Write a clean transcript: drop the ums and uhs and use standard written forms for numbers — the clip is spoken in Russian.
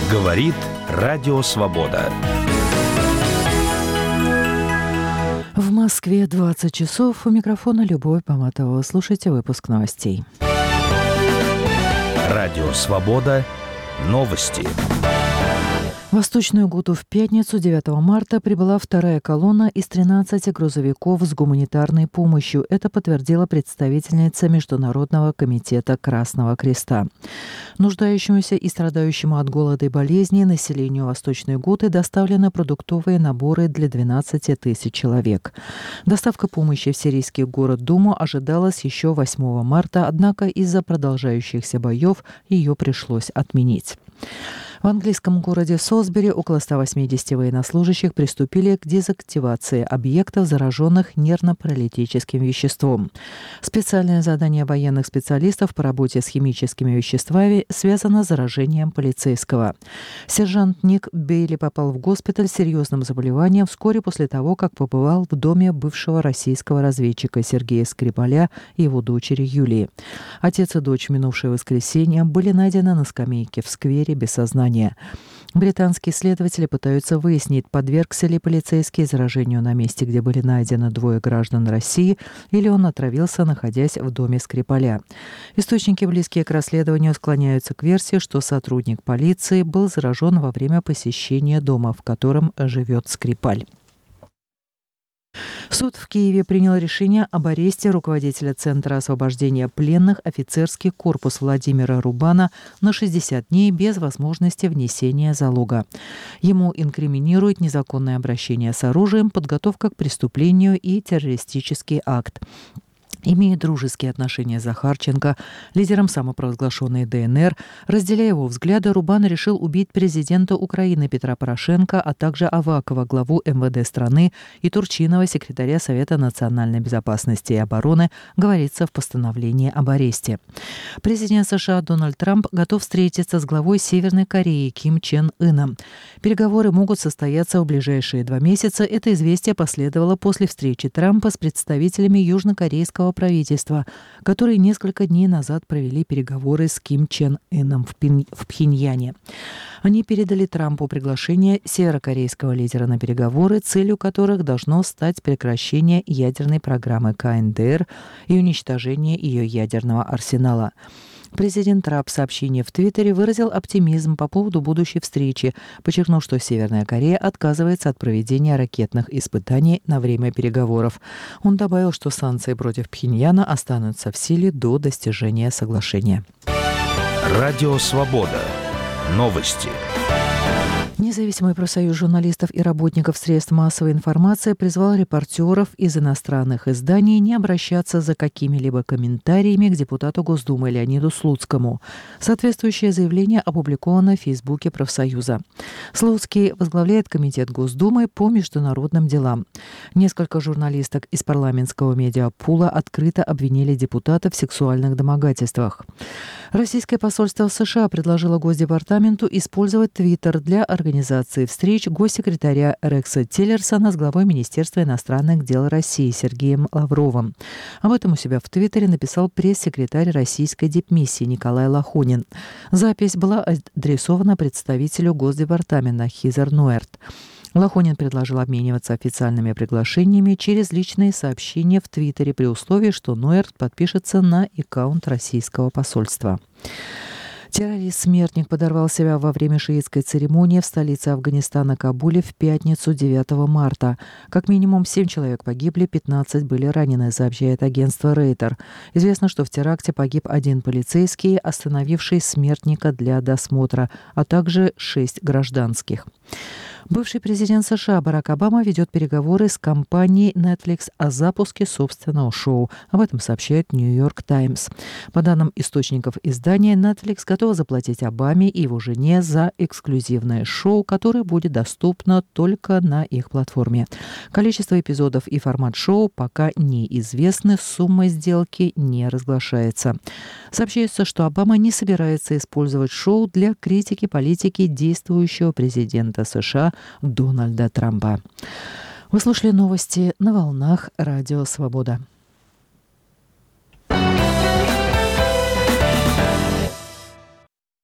Говорит Радио Свобода. В Москве 20 часов. У микрофона Любовь Поматова. Слушайте выпуск новостей. Радио Свобода. Новости. В Восточную Гуту в пятницу, 9 марта, прибыла вторая колонна из 13 грузовиков с гуманитарной помощью. Это подтвердила представительница Международного комитета Красного Креста. Нуждающемуся и страдающему от голода и болезней населению Восточной Гуты доставлены продуктовые наборы для 12 тысяч человек. Доставка помощи в сирийский город Думу ожидалась еще 8 марта, однако из-за продолжающихся боев ее пришлось отменить. В английском городе Солсбери около 180 военнослужащих приступили к дезактивации объектов, зараженных нервно-паралитическим веществом. Специальное задание военных специалистов по работе с химическими веществами связано с заражением полицейского. Сержант Ник Бейли попал в госпиталь с серьезным заболеванием вскоре после того, как побывал в доме бывшего российского разведчика Сергея Скрипаля и его дочери Юлии. Отец и дочь в минувшее воскресенье были найдены на скамейке в сквере без сознания. Британские следователи пытаются выяснить, подвергся ли полицейский заражению на месте, где были найдены двое граждан России, или он отравился, находясь в доме Скрипаля. Источники, близкие к расследованию, склоняются к версии, что сотрудник полиции был заражен во время посещения дома, в котором живет Скрипаль. Суд в Киеве принял решение об аресте руководителя Центра освобождения пленных офицерский корпус Владимира Рубана на 60 дней без возможности внесения залога. Ему инкриминируют незаконное обращение с оружием, подготовка к преступлению и террористический акт. Имея дружеские отношения с Захарченко, лидером самопровозглашенной ДНР, разделяя его взгляды, Рубан решил убить президента Украины Петра Порошенко, а также Авакова, главу МВД страны, и Турчинова, секретаря Совета национальной безопасности и обороны, говорится в постановлении об аресте. Президент США Дональд Трамп готов встретиться с главой Северной Кореи Ким Чен Ыном. Переговоры могут состояться в ближайшие 2 месяца. Это известие последовало после встречи Трампа с представителями южнокорейского правительства, которые несколько дней назад провели переговоры с Ким Чен Ыном в Пхеньяне. Они передали Трампу приглашение северокорейского лидера на переговоры, целью которых должно стать прекращение ядерной программы КНДР и уничтожение ее ядерного арсенала. Президент Трамп в сообщении в Твиттере выразил оптимизм по поводу будущей встречи, подчеркнув, что Северная Корея отказывается от проведения ракетных испытаний на время переговоров. Он добавил, что санкции против Пхеньяна останутся в силе до достижения соглашения. Радио Свобода. Новости. Независимый профсоюз журналистов и работников средств массовой информации призвал репортеров из иностранных изданий не обращаться за какими-либо комментариями к депутату Госдумы Леониду Слуцкому. Соответствующее заявление опубликовано в Фейсбуке профсоюза. Слуцкий возглавляет Комитет Госдумы по международным делам. Несколько журналисток из парламентского медиапула открыто обвинили депутата в сексуальных домогательствах. Российское посольство в США предложило Госдепартаменту использовать Твиттер для организации встреч госсекретаря Рекса Тиллерсона с главой Министерства иностранных дел России Сергеем Лавровым. Об этом у себя в Твиттере написал пресс-секретарь российской дипмиссии Николай Лохонин. Запись была адресована представителю Госдепартамента Хизер Нуэрт. Лохонин предложил обмениваться официальными приглашениями через личные сообщения в Твиттере при условии, что Нуэрт подпишется на аккаунт российского посольства. Террорист-смертник подорвал себя во время шиитской церемонии в столице Афганистана Кабуле в пятницу 9 марта. Как минимум 7 человек погибли, 15 были ранены, сообщает агентство Рейтер. Известно, что в теракте погиб 1 полицейский, остановивший смертника для досмотра, а также 6 гражданских. Бывший президент США Барак Обама ведет переговоры с компанией Netflix о запуске собственного шоу. Об этом сообщает Нью-Йорк Таймс. По данным источников издания, Netflix готова заплатить Обаме и его жене за эксклюзивное шоу, которое будет доступно только на их платформе. Количество эпизодов и формат шоу пока неизвестны, сумма сделки не разглашается. Сообщается, что Обама не собирается использовать шоу для критики политики действующего президента США Дональда Трампа. Вы слушали новости на волнах Радио Свобода.